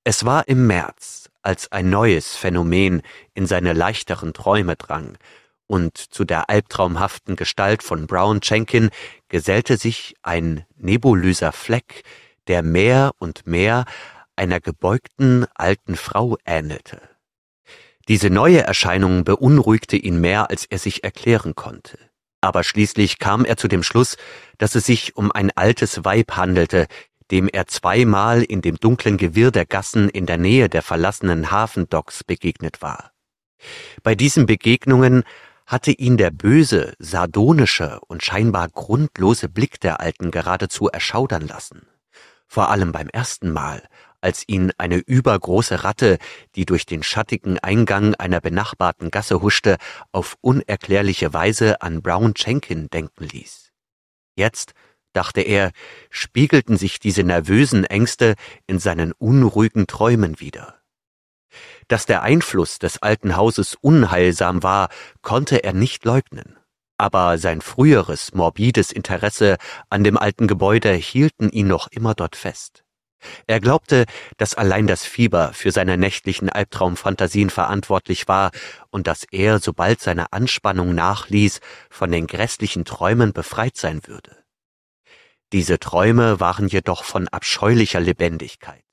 Es war im März, als ein neues Phänomen in seine leichteren Träume drang, und zu der albtraumhaften Gestalt von Brown Jenkin gesellte sich ein nebulöser Fleck, der mehr und mehr einer gebeugten alten Frau ähnelte. Diese neue Erscheinung beunruhigte ihn mehr, als er sich erklären konnte. Aber schließlich kam er zu dem Schluss, dass es sich um ein altes Weib handelte, dem er zweimal in dem dunklen Gewirr der Gassen in der Nähe der verlassenen Hafendocks begegnet war. Bei diesen Begegnungen hatte ihn der böse, sardonische und scheinbar grundlose Blick der Alten geradezu erschaudern lassen. Vor allem beim ersten Mal, als ihn eine übergroße Ratte, die durch den schattigen Eingang einer benachbarten Gasse huschte, auf unerklärliche Weise an Brown Jenkin denken ließ. Jetzt, dachte er, spiegelten sich diese nervösen Ängste in seinen unruhigen Träumen wider. Dass der Einfluss des alten Hauses unheilsam war, konnte er nicht leugnen. Aber sein früheres, morbides Interesse an dem alten Gebäude hielten ihn noch immer dort fest. Er glaubte, dass allein das Fieber für seine nächtlichen Albtraumfantasien verantwortlich war und dass er, sobald seine Anspannung nachließ, von den grässlichen Träumen befreit sein würde. Diese Träume waren jedoch von abscheulicher Lebendigkeit.